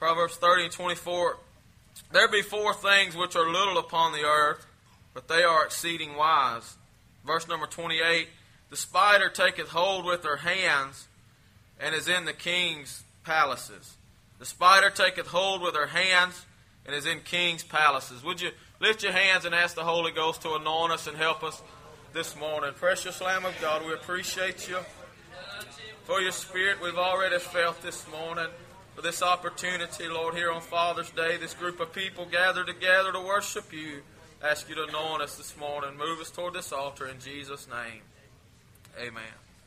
Proverbs 30:24. There be four things which are little upon the earth, but they are exceeding wise. Verse number 28. The spider taketh hold with her hands, and is in the king's palaces. The spider taketh hold with her hands, and is in king's palaces. Would you lift your hands and ask the Holy Ghost to anoint us and help us this morning? Precious Lamb of God, we appreciate you for your Spirit we've already felt this morning, for this opportunity, Lord, here on Father's Day, this group of people gathered together to worship you. I ask you to anoint us this morning. Move us toward this altar in Jesus' name. Amen.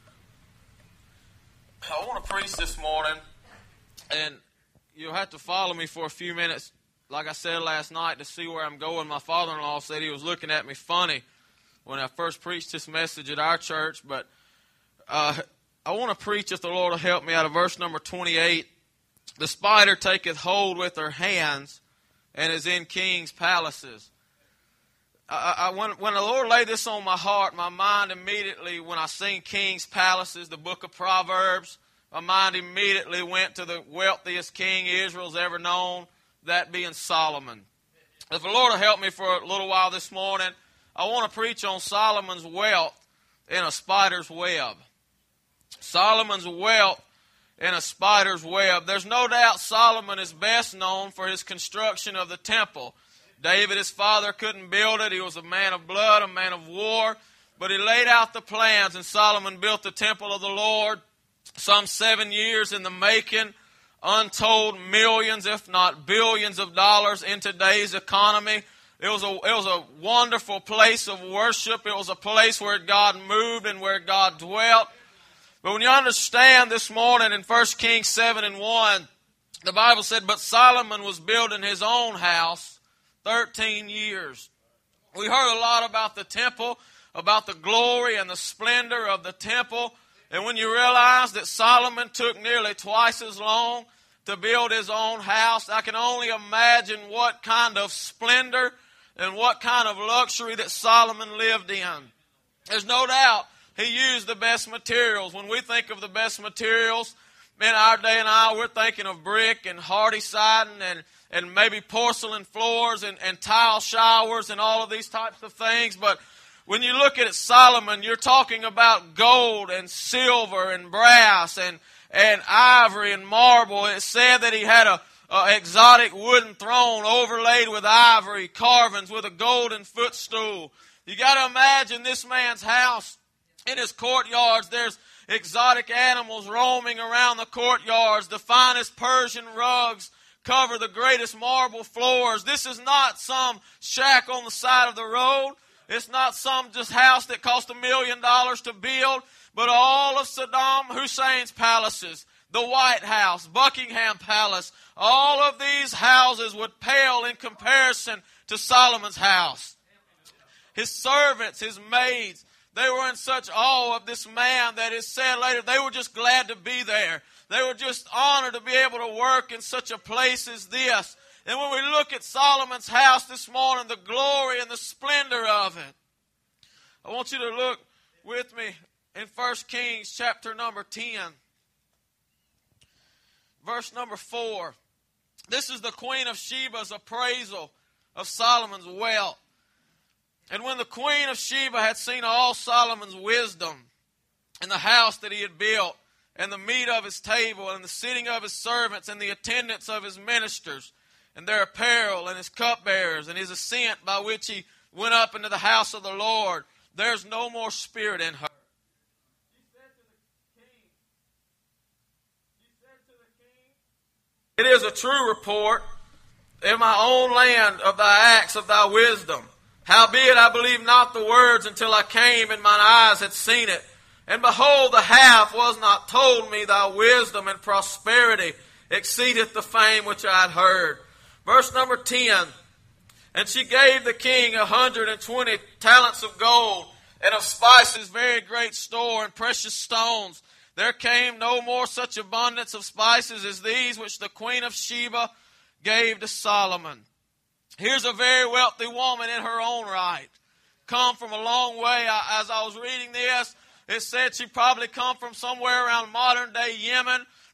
I want to preach this morning, and you'll have to follow me for a few minutes, like I said last night, to see where I'm going. My father-in-law said he was looking at me funny when I first preached this message at our church, but I want to preach, if the Lord will help me, out of verse number 28. The spider taketh hold with her hands, and is in king's palaces. When the Lord laid this on my heart, my mind immediately, when I sing King's Palaces, the book of Proverbs, my mind immediately went to the wealthiest king Israel's ever known, that being Solomon. If the Lord will help me for a little while this morning, I want to preach on Solomon's wealth in a spider's web. Solomon's wealth in a spider's web. There's no doubt Solomon is best known for his construction of the temple. David, his father, couldn't build it. He was a man of blood, a man of war. But he laid out the plans, and Solomon built the temple of the Lord, some 7 years in the making, untold millions, if not billions of dollars in today's economy. It was a wonderful place of worship. It was a place where God moved and where God dwelt. But when you understand this morning in 1 Kings 7:1, the Bible said, but Solomon was building his own house 13 years. We heard a lot about the temple, about the glory and the splendor of the temple. And when you realize that Solomon took nearly twice as long to build his own house, I can only imagine what kind of splendor and what kind of luxury that Solomon lived in. There's no doubt he used the best materials. When we think of the best materials in our day and hour, we're thinking of brick and hardy siding and maybe porcelain floors and tile showers and all of these types of things. But when you look at it, Solomon, you're talking about gold and silver and brass and ivory and marble. It said that he had a exotic wooden throne overlaid with ivory carvings with a golden footstool. You got to imagine this man's house. In his courtyards, there's exotic animals roaming around the courtyards. The finest Persian rugs cover the greatest marble floors. This is not some shack on the side of the road. It's not some just house that cost $1 million to build. But all of Saddam Hussein's palaces, the White House, Buckingham Palace, all of these houses would pale in comparison to Solomon's house. His servants, his maids, they were in such awe of this man that it said later they were just glad to be there. They were just honored to be able to work in such a place as this. And when we look at Solomon's house this morning, the glory and the splendor of it, I want you to look with me in 1 Kings chapter number 10, verse number 4. This is the Queen of Sheba's appraisal of Solomon's wealth. And when the Queen of Sheba had seen all Solomon's wisdom and the house that he had built, and the meat of his table, and the sitting of his servants, and the attendance of his ministers, and their apparel, and his cupbearers, and his ascent by which he went up into the house of the Lord, there's no more spirit in her. She said to the king, it is a true report in my own land of thy acts of thy wisdom. Howbeit I believed not the words until I came, and mine eyes had seen it. And behold, the half was not told me. Thy wisdom and prosperity exceedeth the fame which I had heard. Verse number 10. And she gave the king 120 talents of gold, and of spices very great store, and precious stones. There came no more such abundance of spices as these which the Queen of Sheba gave to Solomon. Here's a very wealthy woman in her own right. Come from a long way. As I was reading this, it said she probably come from somewhere around modern day Yemen.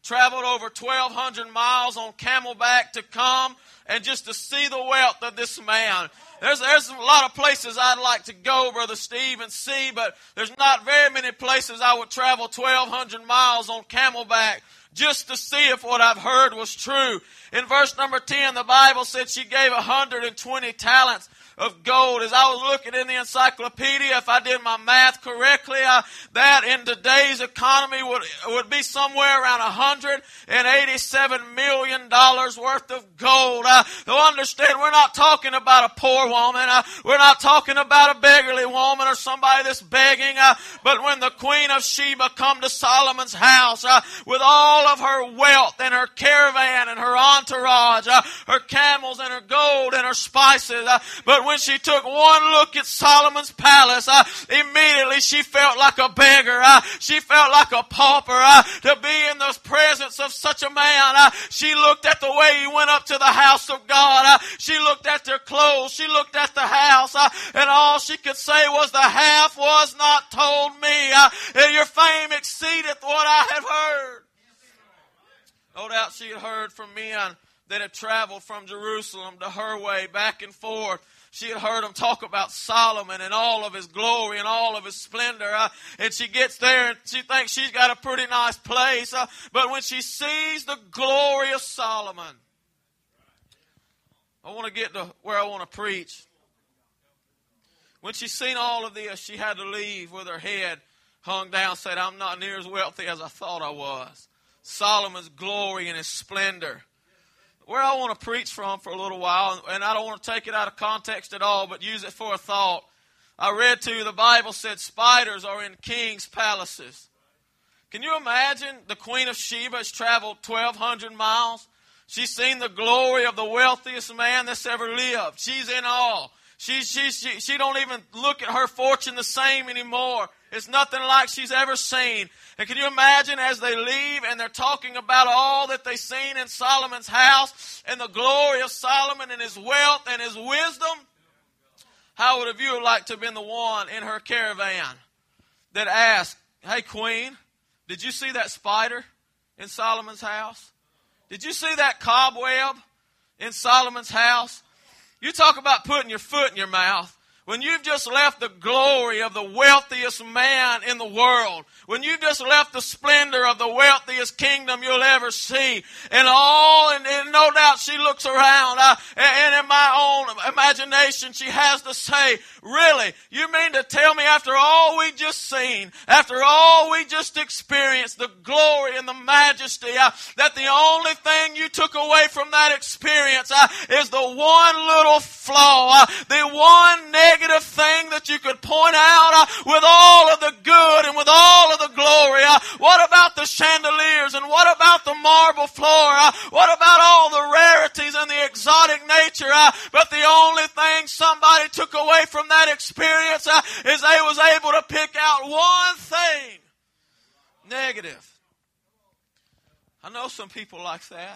traveled over 1,200 miles on camelback to come and just to see the wealth of this man. There's a lot of places I'd like to go, Brother Steve, and see, but there's not very many places I would travel 1,200 miles on camelback just to see if what I've heard was true. In verse number 10, the Bible said she gave 120 talents of gold. As I was looking in the encyclopedia, if I did my math correctly, that in today's economy would be somewhere around $187 million worth of gold. So understand, we're not talking about a poor woman. We're not talking about a beggarly woman or somebody that's begging. But when the Queen of Sheba come to Solomon's house with all of her wealth and her caravan and her entourage, her camels and her gold and her spices, but when she took one look at Solomon's palace, immediately she felt like a beggar. She felt like a pauper. To be in the presence of such a man, she looked at the way he went up to the house of God. She looked at their clothes. She looked at the house. And all she could say was, the half was not told me. Your fame exceedeth what I have heard. No doubt she had heard from men that had traveled from Jerusalem to her way back and forth. She had heard them talk about Solomon and all of his glory and all of his splendor. And she gets there and she thinks she's got a pretty nice place. But when she sees the glory of Solomon, I want to get to where I want to preach. When she's seen all of this, she had to leave with her head hung down, said, I'm not near as wealthy as I thought I was. Solomon's glory and his splendor. Where I want to preach from for a little while, and I don't want to take it out of context at all, but use it for a thought. I read to you, the Bible said spiders are in kings' palaces. Can you imagine the Queen of Sheba has traveled 1,200 miles? She's seen the glory of the wealthiest man that's ever lived. She's in awe. She don't even look at her fortune the same anymore. It's nothing like she's ever seen. And can you imagine as they leave and they're talking about all that they've seen in Solomon's house and the glory of Solomon and his wealth and his wisdom? How would have you liked to have been the one in her caravan that asked, hey, Queen, did you see that spider in Solomon's house? Did you see that cobweb in Solomon's house? You talk about putting your foot in your mouth. When you've just left the glory of the wealthiest man in the world, when you've just left the splendor of the wealthiest kingdom you'll ever see, and no doubt she looks around, and in my own imagination she has to say, really, you mean to tell me after all we just seen, after all we just experienced, the glory and the majesty, that the only thing you took away from that experience is the one little flaw, the one negative thing that you could point out with all of the good and with all of the glory? What about the chandeliers and what about the marble floor? What about all the rarities and the exotic nature? But the only thing somebody took away from that experience is they was able to pick out one thing negative. I know some people like that.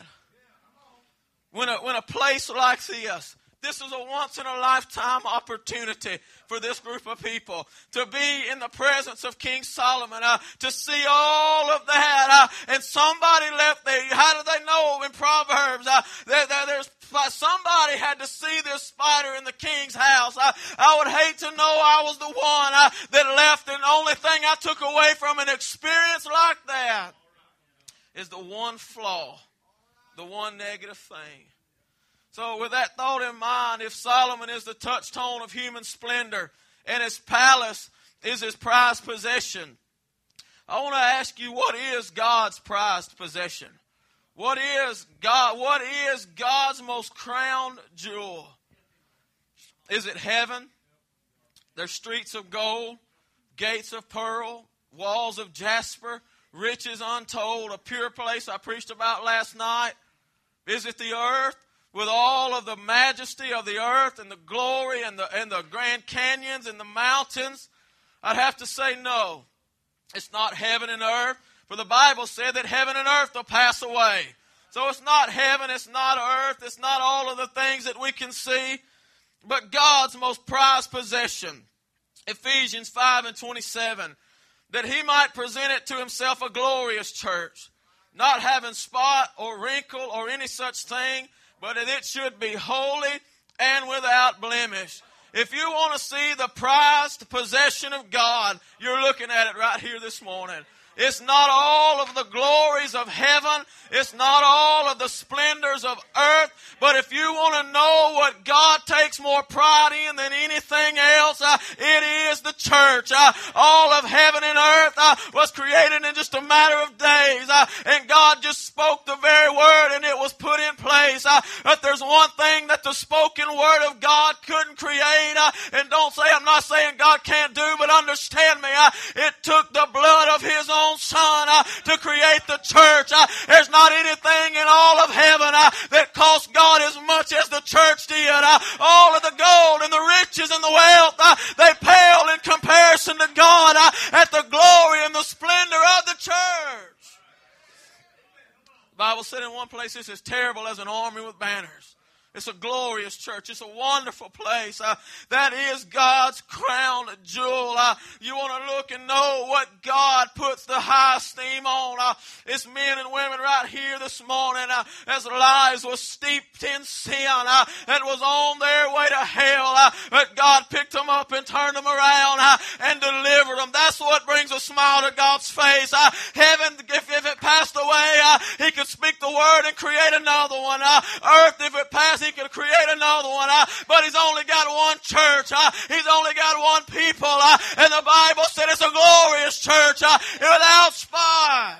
When a place like this is a once-in-a-lifetime opportunity for this group of people to be in the presence of King Solomon, to see all of that. And somebody left there. How do they know in Proverbs? There's somebody had to see this spider in the king's house. I would hate to know I was the one that left, and the only thing I took away from an experience like that is the one flaw, the one negative thing. So with that thought in mind, if Solomon is the touchstone of human splendor and his palace is his prized possession, I want to ask you, what is God's prized possession? What is God's most crowned jewel? Is it heaven? There's streets of gold, gates of pearl, walls of jasper, riches untold, a pure place I preached about last night. Is it the earth? With all of the majesty of the earth and the glory and the Grand Canyons and the mountains? I'd have to say no. It's not heaven and earth. For the Bible said that heaven and earth will pass away. So it's not heaven, it's not earth, it's not all of the things that we can see. But God's most prized possession. Ephesians 5:27. That he might present it to himself a glorious church, not having spot or wrinkle or any such thing, but that it should be holy and without blemish. If you want to see the prized possession of God, you're looking at it right here this morning. It's not all of the glories of heaven. It's not all of the splendors of earth. But if you want to know what God takes more pride in than anything else, it is the church. All of heaven and earth was created in just a matter of days. And God just spoke the very word and it was put in place. But there's one thing that the spoken word of God couldn't create. And don't say, I'm not saying God can't do, but understand me. It took the blood of His own Son to create the church. There's not anything in all of heaven that cost God as much as the church did. All of the gold and the riches and the wealth, they pale in comparison to God at the glory and the splendor of the church. The Bible said in one place, it's as terrible as an army with banners. It's a glorious church. It's a wonderful place. That is God's crown jewel. You want to look and know what God puts the high esteem on. It's men and women right here this morning as lives was steeped in sin and was on their way to hell. But God picked them up and turned them around and delivered them. That's what brings a smile to God's face. Heaven, if it passed away, He could speak the word and create another one. Earth, if it passed, He could create another one, but He's only got one church. He's only got one people, and the Bible said it's a glorious church without spot.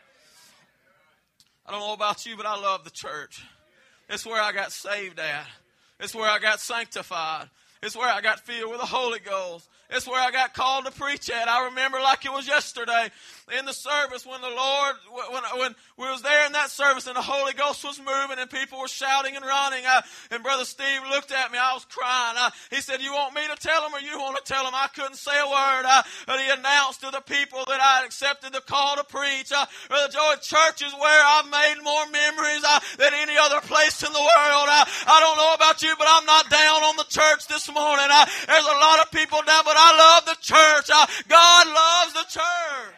I don't know about you, but I love the church. It's where I got saved at. It's where I got sanctified. It's where I got filled with the Holy Ghost. It's where I got called to preach at. I remember like it was yesterday in the service when the Lord, when we was there in that service and the Holy Ghost was moving and people were shouting and running. And Brother Steve looked at me. I was crying. He said, you want me to tell them or you want to tell them? I couldn't say a word. But he announced to the people that I had accepted the call to preach. Brother Joey, church is where I've made more memories than any other place in the world. I don't know about you, but I'm not down on the church this morning. There's a lot of people down, but I love the church. God loves the church.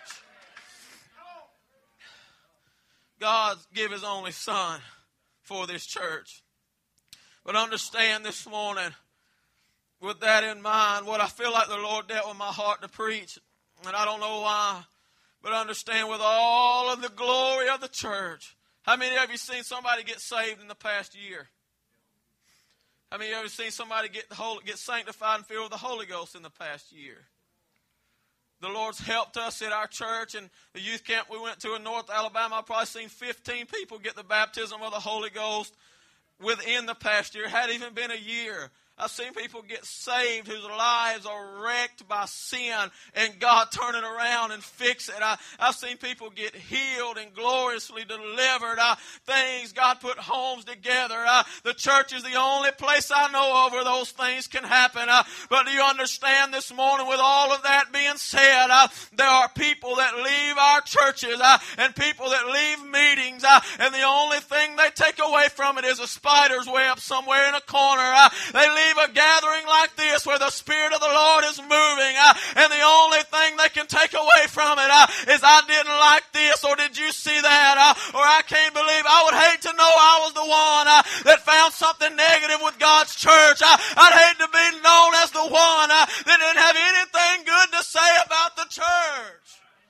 God gave His only Son for this church. But understand this morning, with that in mind, what I feel like the Lord dealt with my heart to preach, and I don't know why, but understand with all of the glory of the church. How many of you seen somebody get saved in the past year? How many of you ever seen somebody get sanctified and filled with the Holy Ghost in the past year? The Lord's helped us at our church and the youth camp we went to in North Alabama. I've probably seen 15 people get the baptism of the Holy Ghost within the past year. It hadn't even been a year. I've seen people get saved whose lives are wrecked by sin and God turn it around and fix it. I've seen people get healed and gloriously delivered. Things, God put homes together. The church is the only place I know of where those things can happen. But do you understand this morning, with all of that being said, there are people that leave our churches and people that leave meetings and the only thing they take away from it is a spider's web somewhere in a corner. They leave a gathering like this where the Spirit of the Lord is moving and the only thing they can take away from it is I didn't like this, or did you see that, or I can't believe. I would hate to know I was the one that found something negative with God's church. I'd hate to be known as the one that didn't have anything good to say about the church.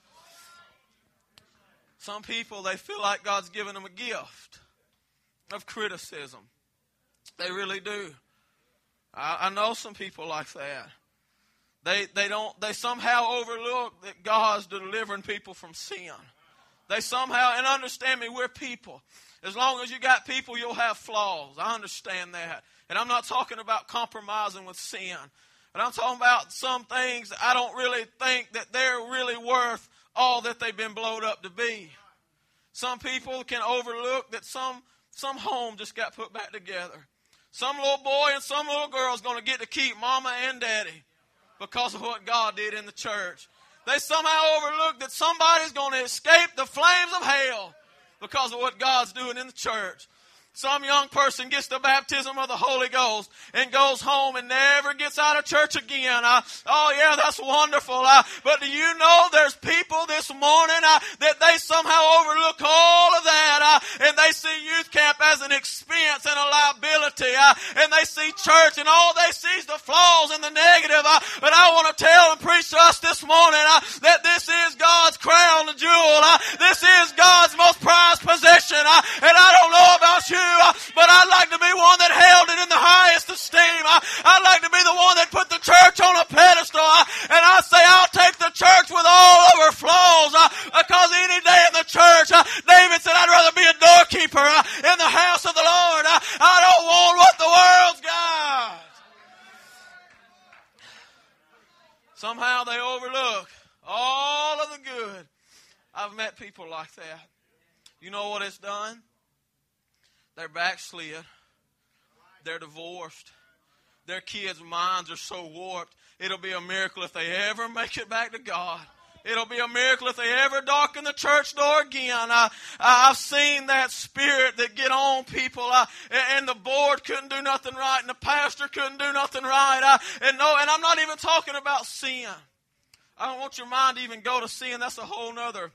Some people, they feel like God's given them a gift of criticism. They really do. I know some people like that. They somehow overlook that God's delivering people from sin. They somehow, and understand me, we're people. As long as you got people, you'll have flaws. I understand that. And I'm not talking about compromising with sin. But I'm talking about some things I don't really think that they're really worth all that they've been blowed up to be. Some people can overlook that some home just got put back together. Some little boy and some little girl is going to get to keep mama and daddy because of what God did in the church. They somehow overlook that somebody's going to escape the flames of hell because of what God's doing in the church. Some young person gets the baptism of the Holy Ghost and goes home and never gets out of church again. Oh yeah, that's wonderful. But do you know there's people this morning that they somehow overlook all of that and they see youth camp as an expense and a liability and they see church and all they see is the flaws and the negative. But I want to tell and preach to us this morning that this is God's crown jewel. This is God's most prized possession. And I don't know about you, but I'd like to be one that held it in the highest esteem. I'd like to be the one that put the church on a pedestal. And I say I'll take the church with all of her flaws, because any day in the church, David said, I'd rather be a doorkeeper in the house of the Lord. I don't want what the world's got. Somehow they overlook all of the good. I've met people like that. You know what it's done? They're backslid. They're divorced. Their kids' minds are so warped. It'll be a miracle if they ever make it back to God. It'll be a miracle if they ever darken the church door again. I've seen that spirit that get on people, and the board couldn't do nothing right, and the pastor couldn't do nothing right. And I'm not even talking about sin. I don't want your mind to even go to sin. That's a whole nother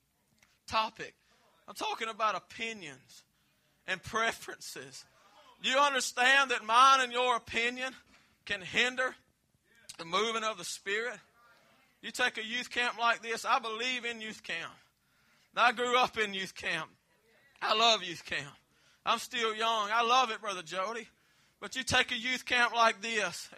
topic. I'm talking about opinions and preferences. Do you understand that mine and your opinion can hinder the moving of the Spirit? You take a youth camp like this. I believe in youth camp. I grew up in youth camp. I love youth camp. I'm still young. I love it, Brother Jody. But you take a youth camp like this,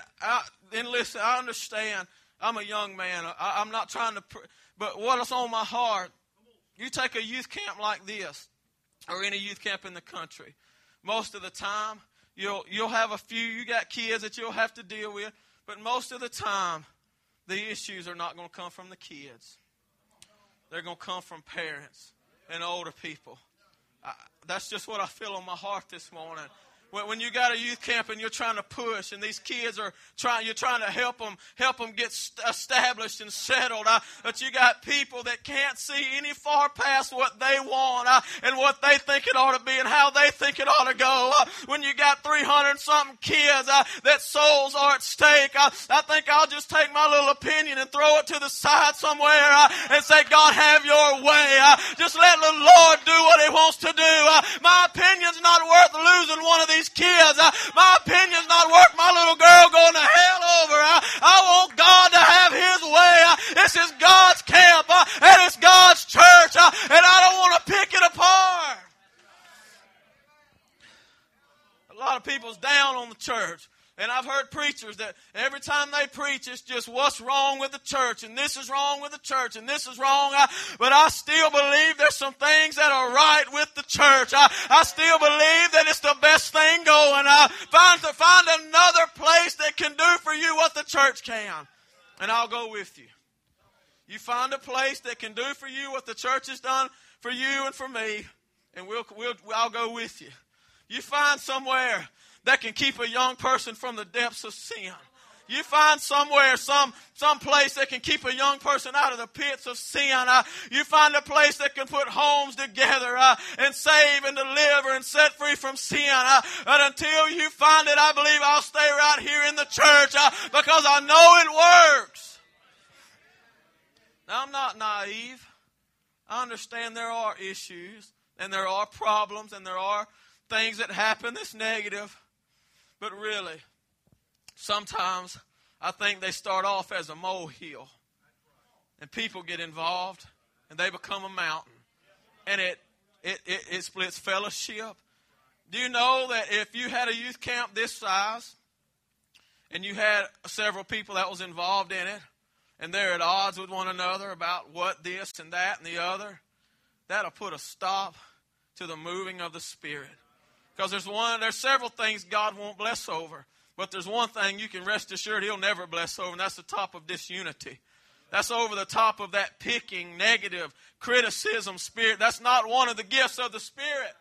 and listen, I understand. I'm a young man. I'm not trying to, but what's on my heart, you take a youth camp like this, or any youth camp in the country, most of the time, you'll have a few, you got kids that you'll have to deal with, but most of the time, the issues are not going to come from the kids. They're going to come from parents and older people. That's just what I feel on my heart this morning. When you got a youth camp and you're trying to push, and these kids are you're trying to help them get established and settled, but you got people that can't see any far past what they want and what they think it ought to be and how they think it ought to go. When you got 300-something kids that souls are at stake, I think I'll just take my little opinion and throw it to the side somewhere and say, God, have your way. Just let the Lord do what He wants to do. My opinion's not worth losing one of these kids. My opinion's not worth my little girl going to hell over. I want God to have His way. This is God's camp, and it's God's church, and I don't want to pick it apart. A lot of people's down on the church. And I've heard preachers that every time they preach, it's just what's wrong with the church, and this is wrong with the church, and this is wrong. But I still believe there's some things that are right with the church. I still believe that it's the best thing going. Find another place that can do for you what the church can, and I'll go with you. You find a place that can do for you what the church has done for you and for me, and I'll go with you. You find somewhere that can keep a young person from the depths of sin. You find somewhere, some place that can keep a young person out of the pits of sin. You find a place that can put homes together and save and deliver and set free from sin. And until you find it, I believe I'll stay right here in the church because I know it works. Now, I'm not naive. I understand there are issues and there are problems and there are things that happen that's negative. But really, sometimes I think they start off as a molehill. And people get involved and they become a mountain. And it splits fellowship. Do you know that if you had a youth camp this size and you had several people that was involved in it and they're at odds with one another about what this and that and the other, that'll put a stop to the moving of the Spirit. Because there's several things God won't bless over. But there's one thing you can rest assured He'll never bless over, and that's the top of disunity. That's over the top of that picking, negative, criticism spirit. That's not one of the gifts of the Spirit.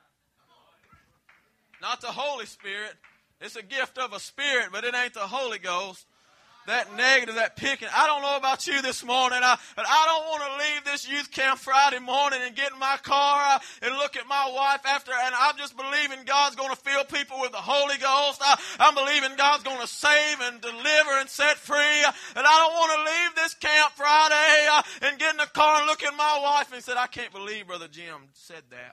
Not the Holy Spirit. It's a gift of a spirit, but it ain't the Holy Ghost. that negative, that picking. I don't know about you this morning, but I don't want to leave this youth camp Friday morning and get in my car and look at my wife after, and I'm just believing God's going to fill people with the Holy Ghost. I'm believing God's going to save and deliver and set free. And I don't want to leave this camp Friday and get in the car and look at my wife and say, I can't believe Brother Jim said that.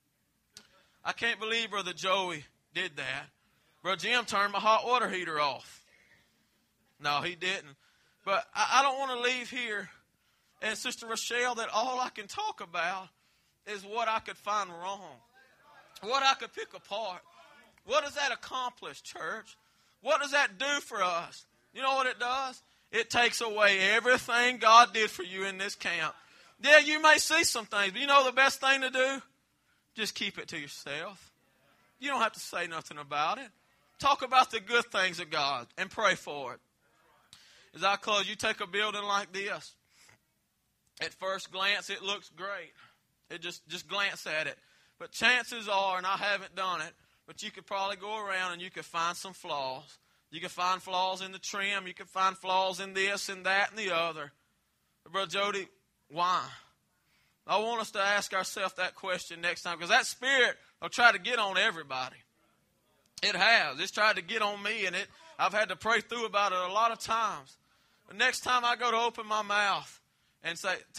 I can't believe Brother Joey did that. Brother Jim turned my hot water heater off. No, he didn't. But I don't want to leave here, and Sister Rochelle, that all I can talk about is what I could find wrong, what I could pick apart. What does that accomplish, church? What does that do for us? You know what it does? It takes away everything God did for you in this camp. Yeah, you may see some things, but you know the best thing to do? Just keep it to yourself. You don't have to say nothing about it. Talk about the good things of God and pray for it. As I close, you take a building like this. At first glance, it looks great. It just glance at it. But chances are, and I haven't done it, but you could probably go around and you could find some flaws. You could find flaws in the trim. You could find flaws in this and that and the other. But Brother Jody, why? I want us to ask ourselves that question next time, because that spirit will try to get on everybody. It has. It's tried to get on me, and I've had to pray through about it a lot of times. The next time I go to open my mouth and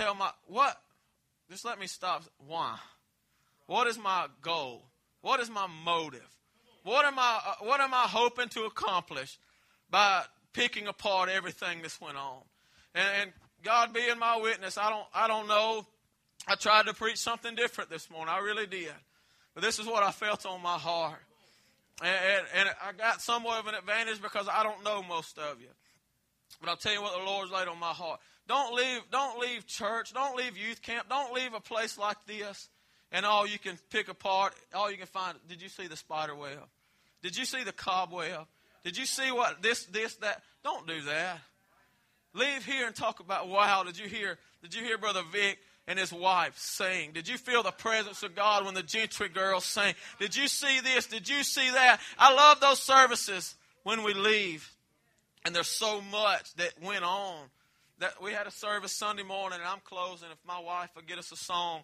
just let me stop. Why? What is my goal? What is my motive? What am I hoping to accomplish by picking apart everything that's went on? And God being my witness, I don't know. I tried to preach something different this morning. I really did. But this is what I felt on my heart. And I got somewhat of an advantage because I don't know most of you. But I'll tell you what the Lord's laid on my heart. Don't leave church. Don't leave youth camp. Don't leave a place like this and all you can pick apart, all you can find. Did you see the spider web? Did you see the cobweb? Did you see what this, that? Don't do that. Leave here and talk about, wow, did you hear Brother Vic and his wife sing? Did you feel the presence of God when the Gentry girls sang? Did you see this? Did you see that? I love those services when we leave. And there's so much that went on. That we had a service Sunday morning, and I'm closing. If my wife will get us a song.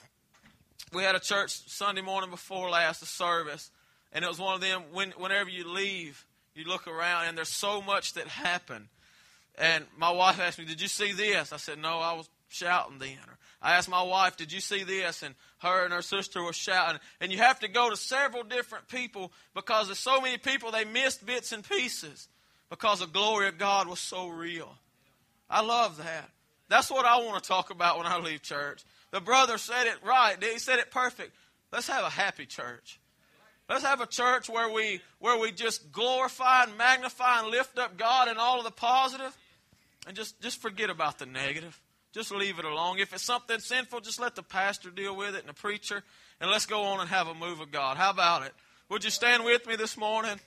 We had a church Sunday morning before last, a service. And it was one of them, whenever you leave, you look around, and there's so much that happened. And my wife asked me, did you see this? I said, no, I was shouting then. Or I asked my wife, did you see this? And her and her sister were shouting. And you have to go to several different people because there's so many people, they missed bits and pieces because the glory of God was so real. I love that. That's what I want to talk about when I leave church. The brother said it right. He said it perfect. Let's have a happy church. Let's have a church where we just glorify and magnify and lift up God and all of the positive, and just forget about the negative. Just leave it alone. If it's something sinful, just let the pastor deal with it and the preacher, and let's go on and have a move of God. How about it? Would you stand with me this morning?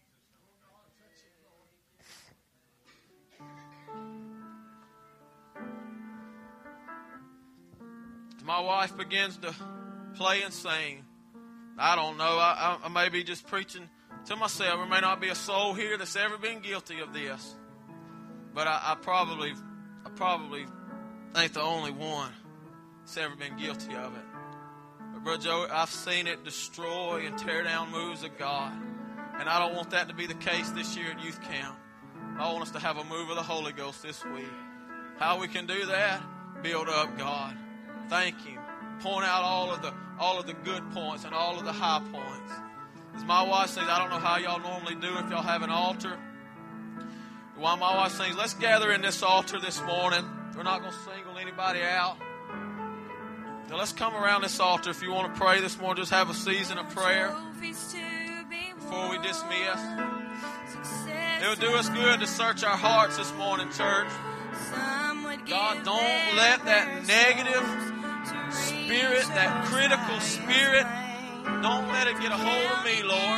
My wife begins to play and sing. I don't know. I may be just preaching to myself. There may not be a soul here that's ever been guilty of this. But I probably ain't the only one that's ever been guilty of it. But Brother Joe, I've seen it destroy and tear down moves of God. And I don't want that to be the case this year at youth camp. I want us to have a move of the Holy Ghost this week. How we can do that? Build up God. Thank Him. Point out all of the good points and all of the high points. As my wife says, I don't know how y'all normally do if y'all have an altar. While my wife sings, let's gather in this altar this morning. We're not going to single anybody out. So let's come around this altar. If you want to pray this morning, just have a season of prayer before we dismiss. It would do us good to search our hearts this morning, church. God, don't let that negative spirit, that critical spirit, don't let it get a hold of me, Lord.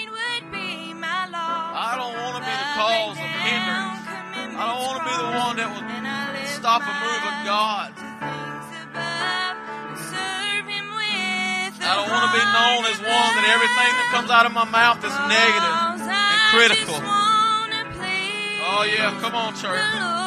I don't want to be the cause of hindrance. I don't want to be the one that will stop a move of God. I don't want to be known as one that everything that comes out of my mouth is negative and critical. Oh, Oh, yeah. Come on, church.